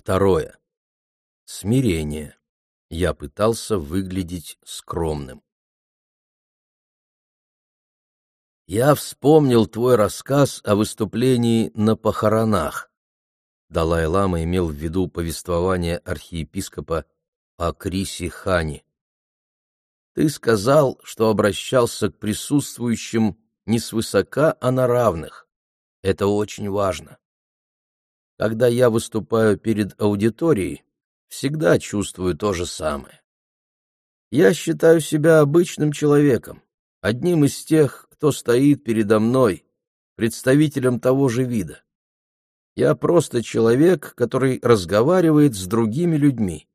Второе. Смирение. Я пытался выглядеть скромным. Я вспомнил твой рассказ о выступлении на похоронах. Далай-лама имел в виду повествование архиепископа о Крисе Хани. Ты сказал, что обращался к присутствующим не свысока, а на равных. Это очень важно. Когда я выступаю перед аудиторией, всегда чувствую то же самое. Я считаю себя обычным человеком, одним из тех, кто стоит передо мной, представителем того же вида. Я просто человек, который разговаривает с другими людьми.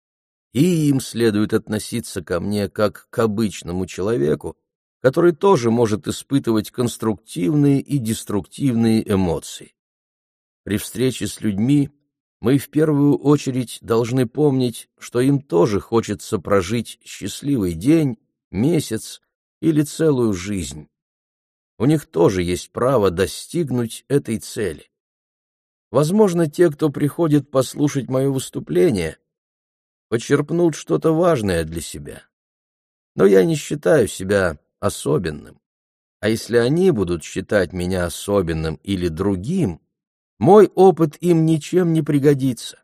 И им следует относиться ко мне как к обычному человеку, который тоже может испытывать конструктивные и деструктивные эмоции. При встрече с людьми мы в первую очередь должны помнить, что им тоже хочется прожить счастливый день, месяц или целую жизнь. У них тоже есть право достигнуть этой цели. Возможно, те, кто приходит послушать мое выступление, почерпнут что-то важное для себя. Но я не считаю себя особенным. А если они будут считать меня особенным или другим, мой опыт им ничем не пригодится.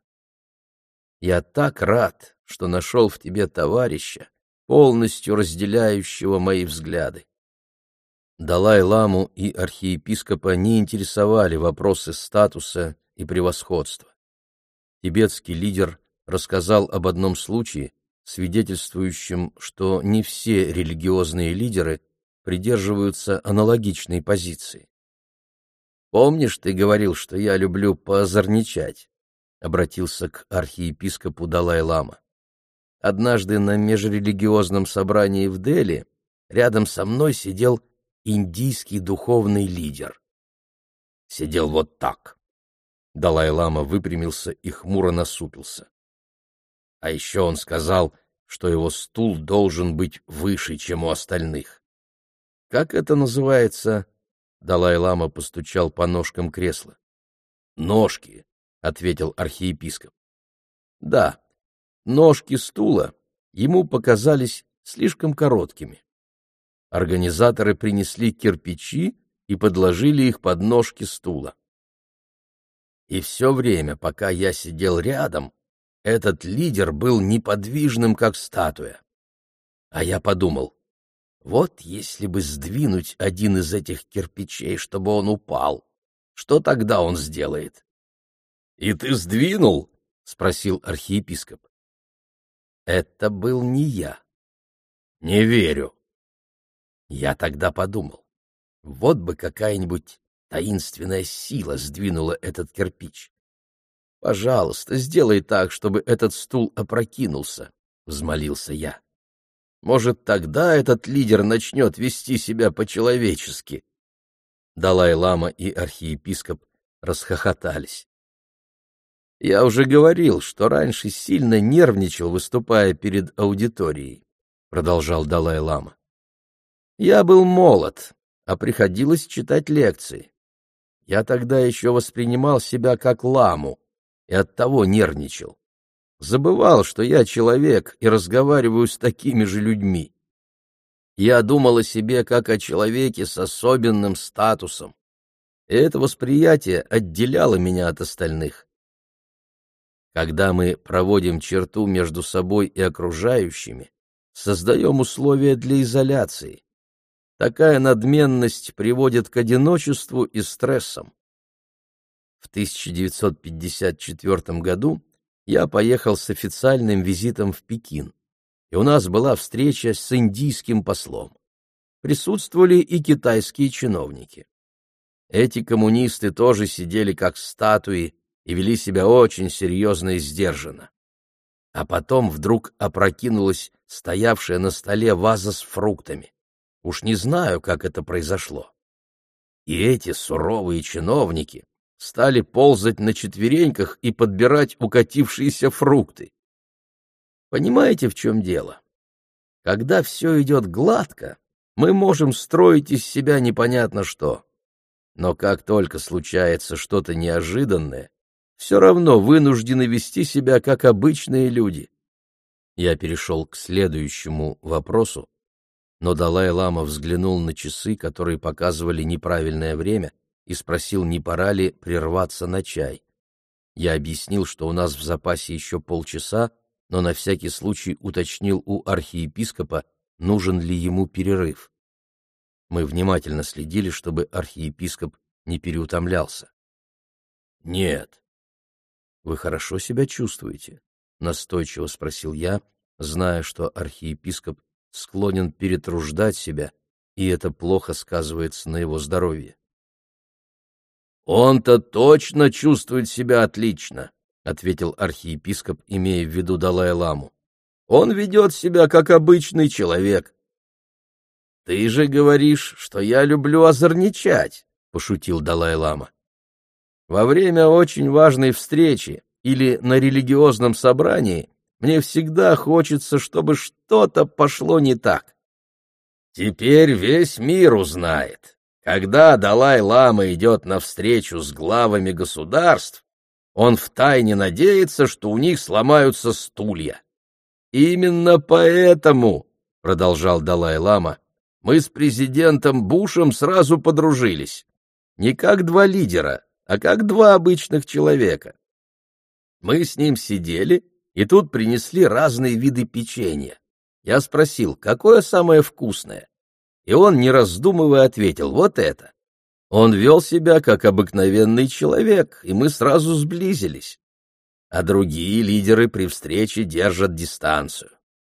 Я так рад, что нашел в тебе товарища, полностью разделяющего мои взгляды. Далай-ламу и архиепископа не интересовали вопросы статуса и превосходства. Тибетский лидер рассказал об одном случае, свидетельствующем, что не все религиозные лидеры придерживаются аналогичной позиции. «Помнишь, ты говорил, что я люблю поозорничать?» — обратился к архиепископу Далай-лама. «Однажды на межрелигиозном собрании в Дели рядом со мной сидел индийский духовный лидер. Сидел вот так». Далай-лама выпрямился и хмуро насупился. А еще он сказал, что его стул должен быть выше, чем у остальных. «Как это называется?» Далай-лама постучал по ножкам кресла. «Ножки», — ответил архиепископ. «Да, ножки стула ему показались слишком короткими. Организаторы принесли кирпичи и подложили их под ножки стула. И все время, пока я сидел рядом, этот лидер был неподвижным, как статуя. А я подумал, вот если бы сдвинуть один из этих кирпичей, чтобы он упал, что тогда он сделает?» «И ты сдвинул?» — спросил архиепископ. «Это был не я». «Не верю». Я тогда подумал, вот бы какая-нибудь таинственная сила сдвинула этот кирпич. «Пожалуйста, сделай так, чтобы этот стул опрокинулся», — взмолился я. «Может, тогда этот лидер начнет вести себя по-человечески». Далай-лама и архиепископ расхохотались. «Я уже говорил, что раньше сильно нервничал, выступая перед аудиторией», — продолжал Далай-лама. «Я был молод, а приходилось читать лекции. Я тогда еще воспринимал себя как ламу и оттого нервничал. Забывал, что я человек и разговариваю с такими же людьми. Я думал о себе как о человеке с особенным статусом, и это восприятие отделяло меня от остальных. Когда мы проводим черту между собой и окружающими, создаем условия для изоляции. Такая надменность приводит к одиночеству и стрессам. В 1954 году я поехал с официальным визитом в Пекин, и у нас была встреча с индийским послом. Присутствовали и китайские чиновники. Эти коммунисты тоже сидели как статуи и вели себя очень серьезно и сдержанно. А потом вдруг опрокинулась стоявшая на столе ваза с фруктами. Уж не знаю, как это произошло. И эти суровые чиновники стали ползать на четвереньках и подбирать укатившиеся фрукты. Понимаете, в чем дело? Когда все идет гладко, мы можем строить из себя непонятно что. Но как только случается что-то неожиданное, все равно вынуждены вести себя как обычные люди. Я перешел к следующему вопросу, но Далай-лама взглянул на часы, которые показывали неправильное время, и спросил, не пора ли прерваться на чай. Я объяснил, что у нас в запасе еще полчаса, но на всякий случай уточнил у архиепископа, нужен ли ему перерыв. Мы внимательно следили, чтобы архиепископ не переутомлялся. — Нет. — Вы хорошо себя чувствуете? — настойчиво спросил я, зная, что архиепископ склонен перетруждать себя, и это плохо сказывается на его здоровье. «Он-то точно чувствует себя отлично», — ответил архиепископ, имея в виду Далай-ламу. «Он ведет себя как обычный человек». «Ты же говоришь, что я люблю озорничать», — пошутил Далай-лама. «Во время очень важной встречи или на религиозном собрании мне всегда хочется, чтобы что-то пошло не так. Теперь весь мир узнает. Когда Далай-лама идет на встречу с главами государств, он втайне надеется, что у них сломаются стулья. Именно поэтому, — продолжал Далай-лама, — мы с президентом Бушем сразу подружились. Не как два лидера, а как два обычных человека. Мы с ним сидели, и тут принесли разные виды печенья. Я спросил, какое самое вкусное? И он, не раздумывая, ответил: вот это. Он вел себя как обыкновенный человек, и мы сразу сблизились. А другие лидеры при встрече держат дистанцию.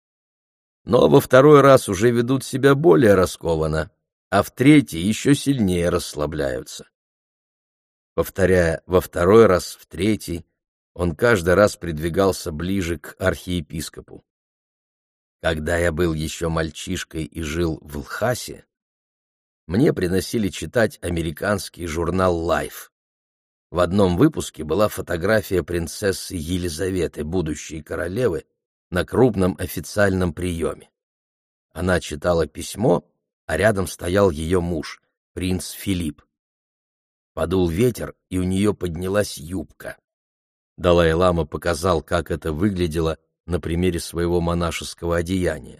Но во второй раз уже ведут себя более раскованно, а в третий еще сильнее расслабляются. Повторяя во второй раз, в третий, он каждый раз придвигался ближе к архиепископу. Когда я был еще мальчишкой и жил в Лхасе, мне приносили читать американский журнал Life. В одном выпуске была фотография принцессы Елизаветы, будущей королевы, на крупном официальном приеме. Она читала письмо, а рядом стоял ее муж, принц Филипп. Подул ветер, и у нее поднялась юбка. Далай-лама показал, как это выглядело на примере своего монашеского одеяния.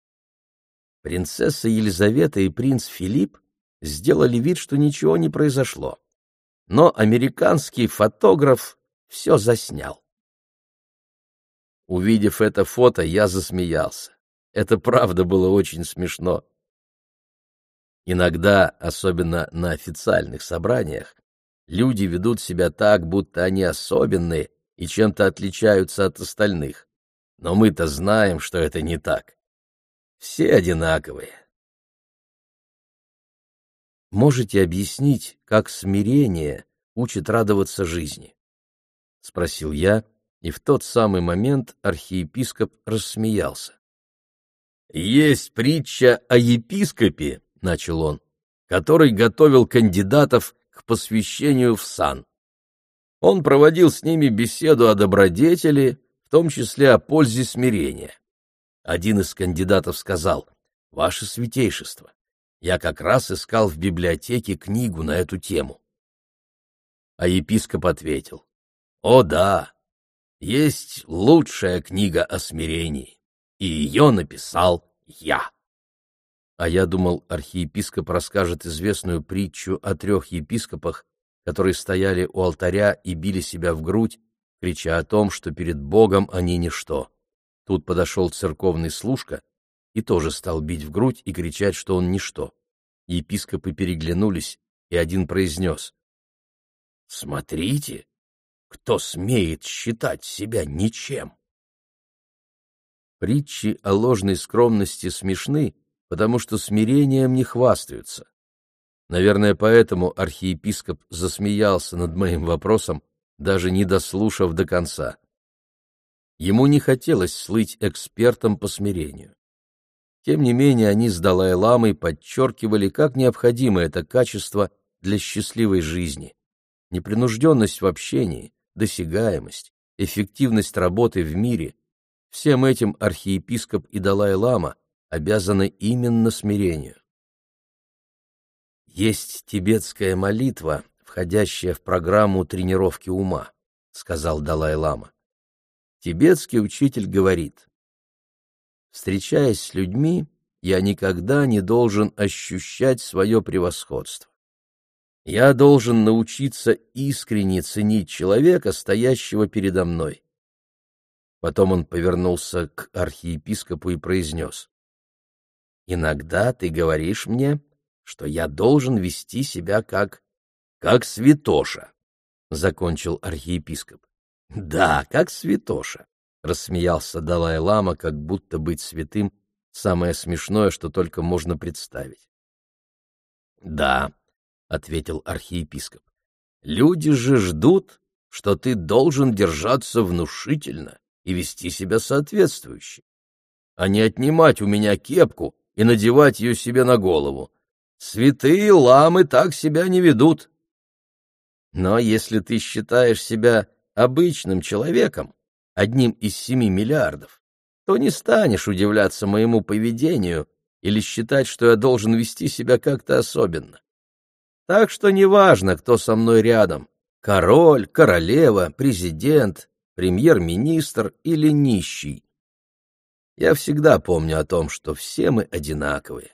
Принцесса Елизавета и принц Филипп сделали вид, что ничего не произошло, но американский фотограф все заснял. Увидев это фото, я засмеялся. Это правда было очень смешно. Иногда, особенно на официальных собраниях, люди ведут себя так, будто они особенные и чем-то отличаются от остальных. Но мы-то знаем, что это не так. Все одинаковые. Можете объяснить, как смирение учит радоваться жизни? — спросил я, и в тот самый момент архиепископ рассмеялся. — Есть притча о епископе, — начал он, — который готовил кандидатов к посвящению в сан. Он проводил с ними беседу о добродетели, в том числе о пользе смирения. Один из кандидатов сказал: «Ваше святейшество, я как раз искал в библиотеке книгу на эту тему». А епископ ответил: «О да, есть лучшая книга о смирении, и ее написал я». А я думал, архиепископ расскажет известную притчу о 3 епископах, которые стояли у алтаря и били себя в грудь, крича о том, что перед Богом они ничто. Тут подошел церковный служка и тоже стал бить в грудь и кричать, что он ничто. Епископы переглянулись, и один произнес: «Смотрите, кто смеет считать себя ничем». Притчи о ложной скромности смешны, потому что смирением не хвастаются. Наверное, поэтому архиепископ засмеялся над моим вопросом, даже не дослушав до конца. Ему не хотелось слыть экспертом по смирению. Тем не менее, они с Далай-ламой подчеркивали, как необходимо это качество для счастливой жизни. Непринужденность в общении, досягаемость, эффективность работы в мире — всем этим архиепископ и Далай-лама обязаны именно смирению. Есть тибетская молитва, входящая в программу тренировки ума, сказал Далай-лама. Тибетский учитель говорит: встречаясь с людьми, я никогда не должен ощущать свое превосходство. Я должен научиться искренне ценить человека, стоящего передо мной. Потом он повернулся к архиепископу и произнес: «Иногда ты говоришь мне, что я должен вести себя как святоша», — закончил архиепископ. «Да, как святоша», — рассмеялся Далай-лама, как будто быть святым — самое смешное, что только можно представить. «Да», — ответил архиепископ, — «люди же ждут, что ты должен держаться внушительно и вести себя соответствующе, а не отнимать у меня кепку и надевать ее себе на голову. Святые ламы так себя не ведут». «Но если ты считаешь себя обычным человеком, одним из 7 миллиардов, то не станешь удивляться моему поведению или считать, что я должен вести себя как-то особенно. Так что неважно, кто со мной рядом — король, королева, президент, премьер-министр или нищий. Я всегда помню о том, что все мы одинаковые».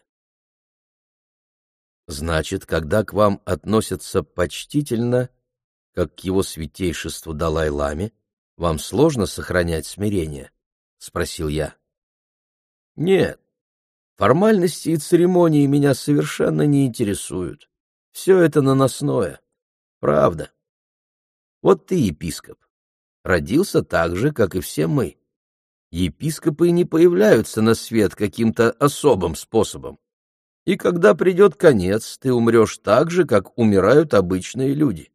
«Значит, когда к вам относятся почтительно, как к его святейшеству Далай-ламе, вам сложно сохранять смирение?» — спросил я. «Нет, формальности и церемонии меня совершенно не интересуют. Все это наносное. Правда. Вот ты, епископ, родился так же, как и все мы. Епископы не появляются на свет каким-то особым способом. И когда придет конец, ты умрешь так же, как умирают обычные люди».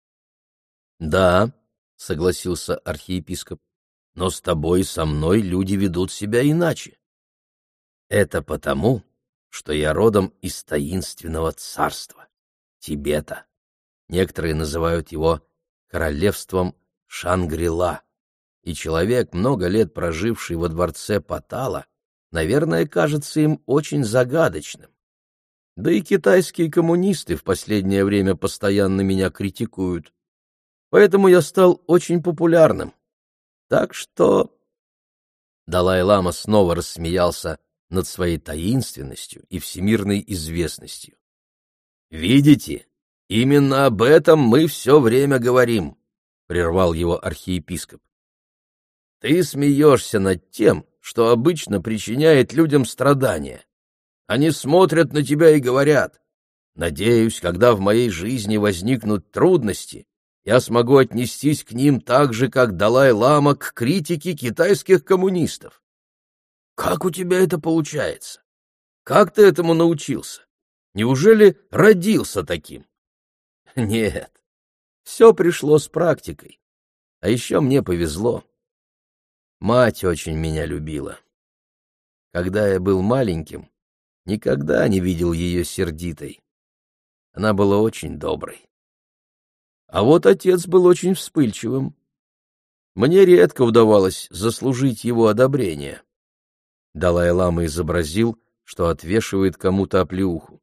«Да», — согласился архиепископ, — «но с тобой и со мной люди ведут себя иначе. Это потому, что я родом из таинственного царства, Тибета. Некоторые называют его королевством Шангри-Ла, и человек, много лет проживший во дворце Патала, наверное, кажется им очень загадочным. Да и китайские коммунисты в последнее время постоянно меня критикуют. Поэтому я стал очень популярным. Так что...» Далай-лама снова рассмеялся над своей таинственностью и всемирной известностью. «Видите, именно об этом мы все время говорим», — прервал его архиепископ. «Ты смеешься над тем, что обычно причиняет людям страдания. Они смотрят на тебя и говорят: надеюсь, когда в моей жизни возникнут трудности, я смогу отнестись к ним так же, как Далай-лама к критике китайских коммунистов. Как у тебя это получается? Как ты этому научился? Неужели родился таким?» Нет, все пришло с практикой. А еще мне повезло. Мать очень меня любила. Когда я был маленьким, никогда не видел ее сердитой. Она была очень доброй. А вот отец был очень вспыльчивым. Мне редко удавалось заслужить его одобрение. Далай-лама изобразил, что отвешивает кому-то оплеуху.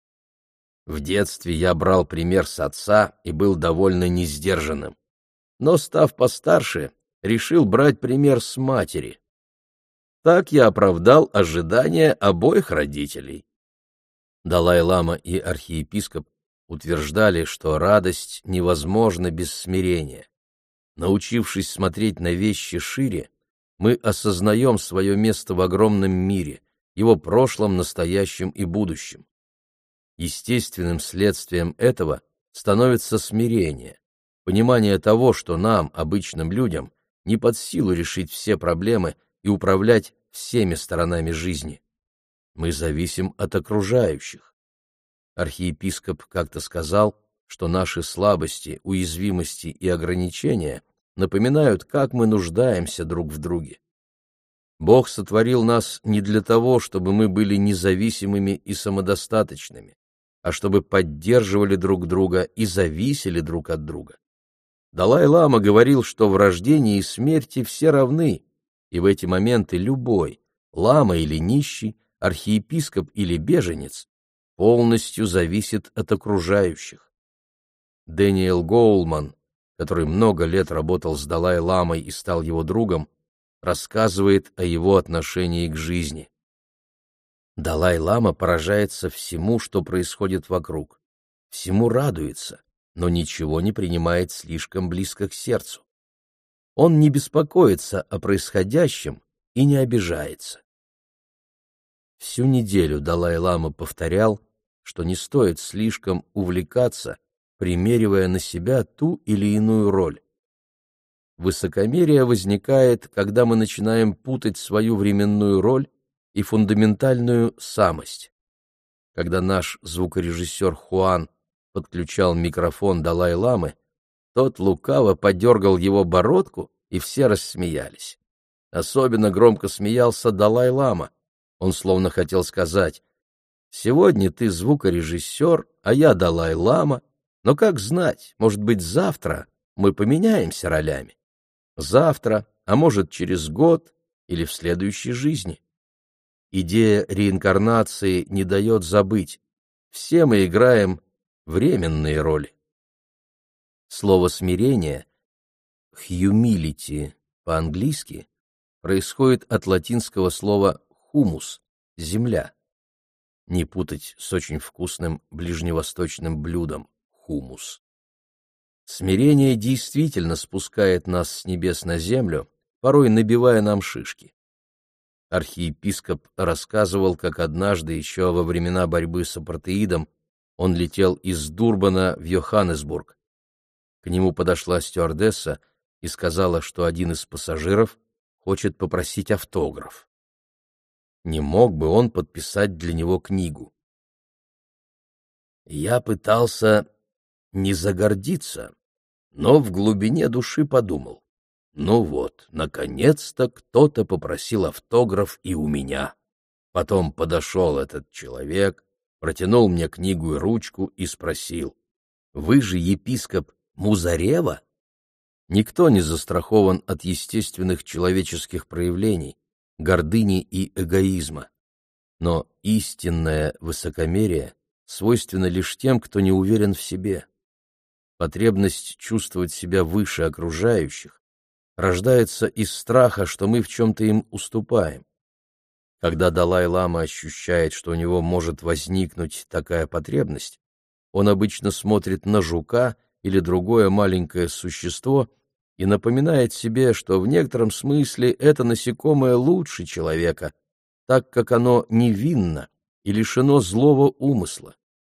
В детстве я брал пример с отца и был довольно несдержанным. Но, став постарше, решил брать пример с матери. Так я оправдал ожидания обоих родителей. Далай-лама и архиепископ утверждали, что радость невозможна без смирения. Научившись смотреть на вещи шире, мы осознаем свое место в огромном мире, его прошлом, настоящем и будущем. Естественным следствием этого становится смирение, понимание того, что нам, обычным людям, не под силу решить все проблемы и управлять всеми сторонами жизни. Мы зависим от окружающих. Архиепископ как-то сказал, что наши слабости, уязвимости и ограничения напоминают, как мы нуждаемся друг в друге. Бог сотворил нас не для того, чтобы мы были независимыми и самодостаточными, а чтобы поддерживали друг друга и зависели друг от друга. Далай-лама говорил, что в рождении и смерти все равны, и в эти моменты любой, лама или нищий, архиепископ или беженец, полностью зависит от окружающих. Дэниел Гоулман который много лет работал с Далай-ламой и стал его другом, рассказывает о его отношении к жизни. Далай-лама поражается всему, что происходит вокруг, всему радуется, но ничего не принимает слишком близко к сердцу. Он не беспокоится о происходящем и не обижается. Всю неделю Далай-лама повторял, что не стоит слишком увлекаться, примеривая на себя ту или иную роль. Высокомерие возникает, когда мы начинаем путать свою временную роль и фундаментальную самость. Когда наш звукорежиссер Хуан подключал микрофон Далай-ламы, тот лукаво подергал его бородку, и все рассмеялись. Особенно громко смеялся Далай-лама. Он словно хотел сказать: «Сегодня ты звукорежиссер, а я Далай-лама, но как знать, может быть, завтра мы поменяемся ролями. Завтра, а может, через год или в следующей жизни». Идея реинкарнации не дает забыть. Все мы играем временные роли. Слово «смирение» humility по-английски происходит от латинского слова «хумус» — земля. Не путать с очень вкусным ближневосточным блюдом — хумус. Смирение действительно спускает нас с небес на землю, порой набивая нам шишки. Архиепископ рассказывал, как однажды, еще во времена борьбы с апартеидом, он летел из Дурбана в Йоханнесбург. К нему подошла стюардесса и сказала, что один из пассажиров хочет попросить автограф. Не мог бы он подписать для него книгу? Я пытался не загордиться, но в глубине души подумал: ну вот, наконец-то кто-то попросил автограф и у меня. Потом подошел этот человек, протянул мне книгу и ручку и спросил: вы же епископ Музарева? Никто не застрахован от естественных человеческих проявлений, гордыни и эгоизма. Но истинное высокомерие свойственно лишь тем, кто не уверен в себе. Потребность чувствовать себя выше окружающих рождается из страха, что мы в чем-то им уступаем. Когда Далай-лама ощущает, что у него может возникнуть такая потребность, он обычно смотрит на жука или другое маленькое существо и напоминает себе, что в некотором смысле это насекомое лучше человека, так как оно невинно и лишено злого умысла.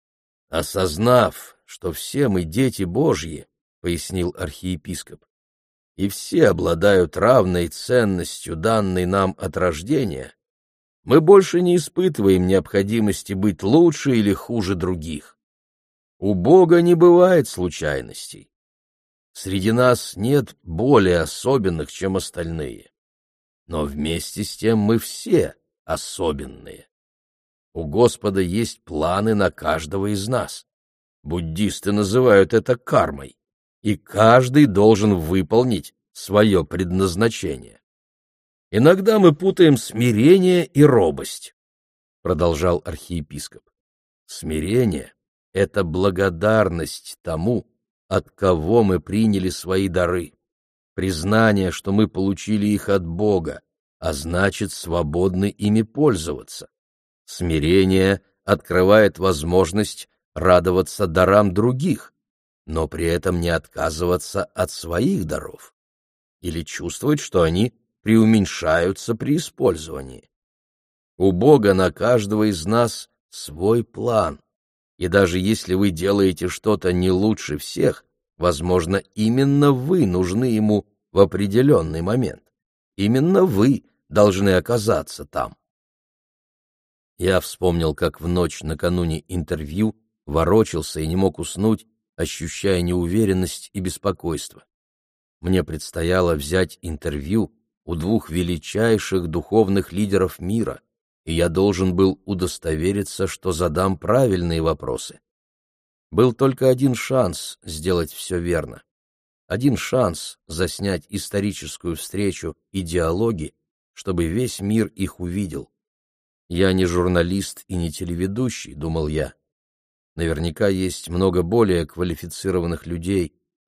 «Осознав, что все мы дети Божьи, — пояснил архиепископ, — и все обладают равной ценностью, данной нам от рождения, мы больше не испытываем необходимости быть лучше или хуже других. У Бога не бывает случайностей. Среди нас нет более особенных, чем остальные. Но вместе с тем мы все особенные. У Господа есть планы на каждого из нас. Буддисты называют это кармой, и каждый должен выполнить свое предназначение. Иногда мы путаем смирение и робость, — продолжал архиепископ. Смирение — это благодарность тому, от кого мы приняли свои дары, признание, что мы получили их от Бога, а значит, свободны ими пользоваться. Смирение открывает возможность радоваться дарам других, но при этом не отказываться от своих даров или чувствовать, что они преуменьшаются при использовании. У Бога на каждого из нас свой план. И даже если вы делаете что-то не лучше всех, возможно, именно вы нужны ему в определенный момент. Именно вы должны оказаться там. Я вспомнил, как в ночь накануне интервью ворочался и не мог уснуть, ощущая неуверенность и беспокойство. Мне предстояло взять интервью у двух величайших духовных лидеров мира, и я должен был удостовериться, что задам правильные вопросы. Был только один шанс сделать все верно. Один шанс заснять историческую встречу и диалоги, чтобы весь мир их увидел. Я не журналист и не телеведущий, думал я. Наверняка есть много более квалифицированных людей,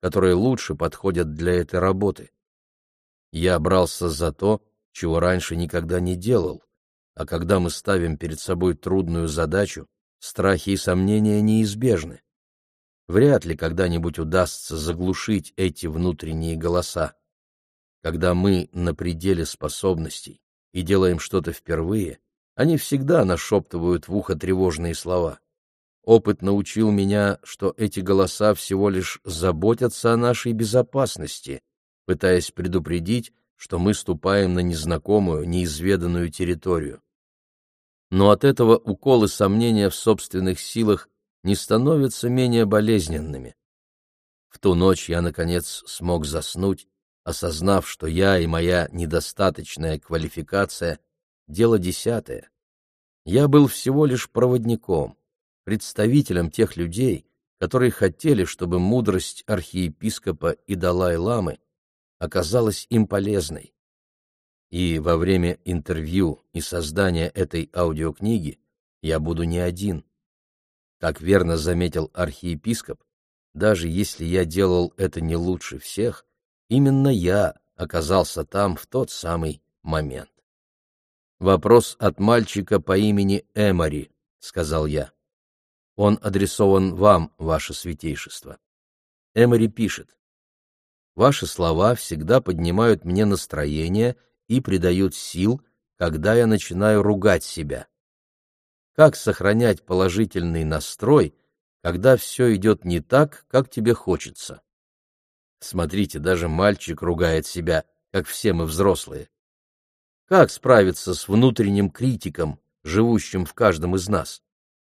которые лучше подходят для этой работы. Я брался за то, чего раньше никогда не делал, а когда мы ставим перед собой трудную задачу, страхи и сомнения неизбежны. Вряд ли когда-нибудь удастся заглушить эти внутренние голоса. Когда мы на пределе способностей и делаем что-то впервые, они всегда нашептывают в ухо тревожные слова. Опыт научил меня, что эти голоса всего лишь заботятся о нашей безопасности, пытаясь предупредить, что мы ступаем на незнакомую, неизведанную территорию. Но от этого уколы сомнения в собственных силах не становятся менее болезненными. В ту ночь я, наконец, смог заснуть, осознав, что я и моя недостаточная квалификация — дело десятое. Я был всего лишь проводником, представителем тех людей, которые хотели, чтобы мудрость архиепископа и Далай-ламы оказалась им полезной. И во время интервью и создания этой аудиокниги я буду не один. Как верно заметил архиепископ, даже если я делал это не лучше всех, именно я оказался там в тот самый момент. «Вопрос от мальчика по имени Эмори», — сказал я. «Он адресован вам, ваше святейшество». Эмори пишет: «Ваши слова всегда поднимают мне настроение и придают сил, когда я начинаю ругать себя. Как сохранять положительный настрой, когда все идет не так, как тебе хочется?» Смотрите, даже мальчик ругает себя, как все мы взрослые. Как справиться с внутренним критиком, живущим в каждом из нас?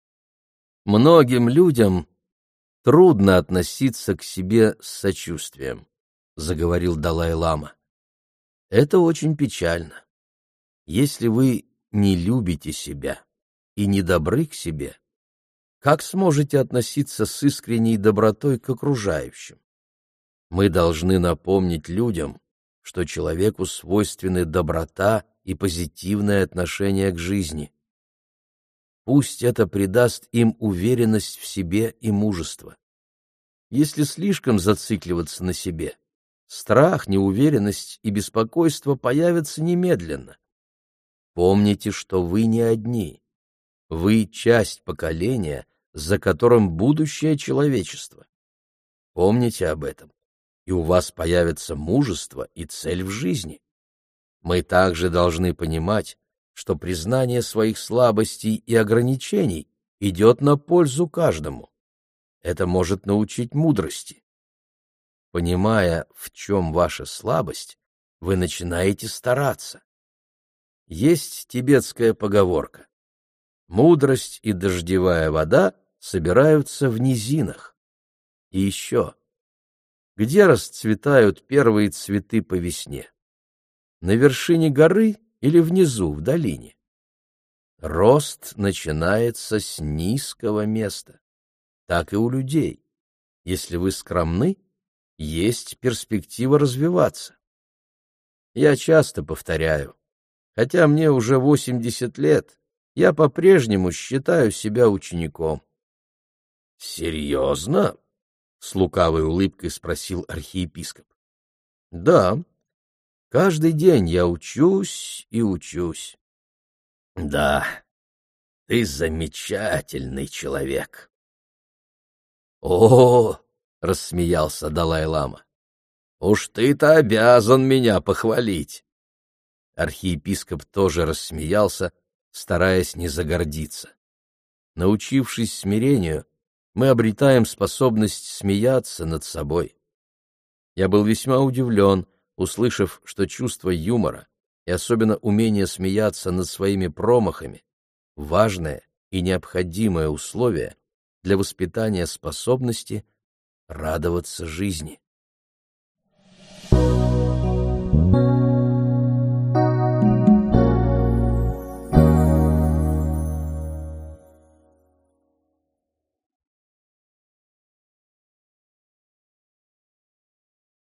Многим людям трудно относиться к себе с сочувствием, заговорил Далай-лама. Это очень печально. Если вы не любите себя и не добры к себе, как сможете относиться с искренней добротой к окружающим? Мы должны напомнить людям, что человеку свойственны доброта и позитивное отношение к жизни. Пусть это придаст им уверенность в себе и мужество. Если слишком зацикливаться на себе, страх, неуверенность и беспокойство появятся немедленно. Помните, что вы не одни. Вы часть поколения, за которым будущее человечества. Помните об этом, и у вас появится мужество и цель в жизни. Мы также должны понимать, что признание своих слабостей и ограничений идет на пользу каждому. Это может научить мудрости. Понимая, в чем ваша слабость, вы начинаете стараться. Есть тибетская поговорка: «Мудрость и дождевая вода собираются в низинах». И еще: где расцветают первые цветы по весне? На вершине горы или внизу, в долине? Рост начинается с низкого места. Так и у людей. Если вы скромны, есть перспектива развиваться. Я часто повторяю, хотя мне уже 80 лет, я по-прежнему считаю себя учеником. «Серьезно?» — с лукавой улыбкой спросил архиепископ. «Да, каждый день я учусь и учусь». «Да, ты замечательный человек». «О!» — рассмеялся Далай-лама. «Уж ты-то обязан меня похвалить». Архиепископ тоже рассмеялся, стараясь не загордиться. Научившись смирению, мы обретаем способность смеяться над собой. Я был весьма удивлен, услышав, что чувство юмора и особенно умение смеяться над своими промахами — важное и необходимое условие для воспитания способности радоваться жизни.